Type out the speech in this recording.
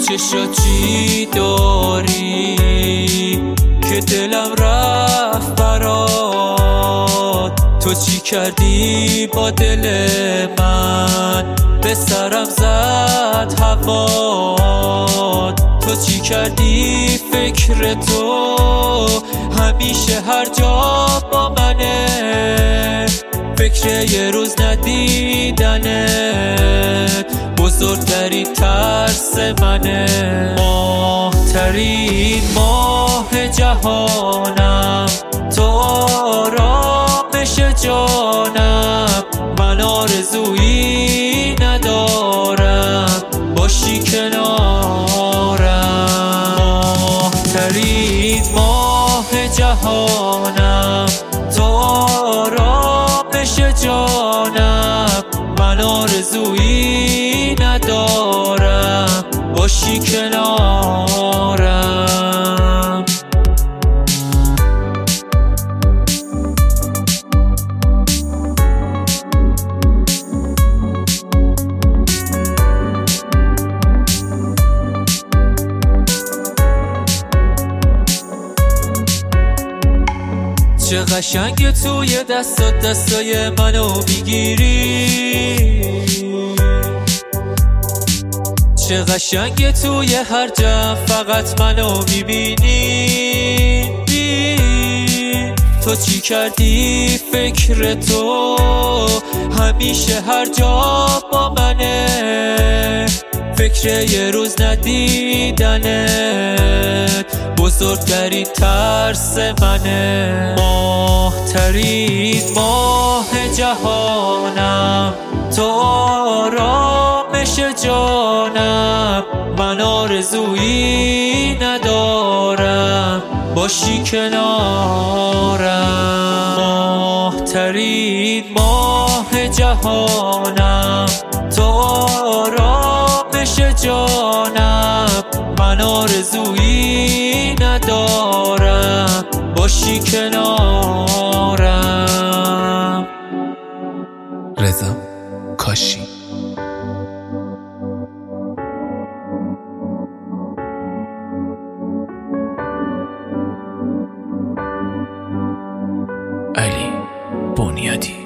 چشاچی داری که دلم رفت برات؟ تو چی کردی با دل من؟ به سرم زد هوات. تو چی کردی؟ فکر تو همیشه هر جا با منه، فکر یه روز ندیدنت بزرگترین ترس منه. ماه‌ترین ماه جهانم، تو آرامش جانم، من آرزویی ندارم باشی کنارم. ماه‌ترین ماه جهانم، تو آرامش جانم، من آرزویی ندارم باشی کنارم. چه قشنگه توی دستای منو میگیری، چه قشنگه توی هر جمع فقط منو میبینی. تو چی کردی؟ فکر تو همیشه هر جا با منه، فکر یه روز ندیدنت بزرگترین ترس منه. ماه‌ترین ماه جهانم، تو آرامش جانم، من آرزویی ندارم باشی کنارم. ماه‌ترین ماه جهانم، تو آرامش جانم، من آرزویی ندارم باشی کنارم. رضا کاشی. علی بنیادی.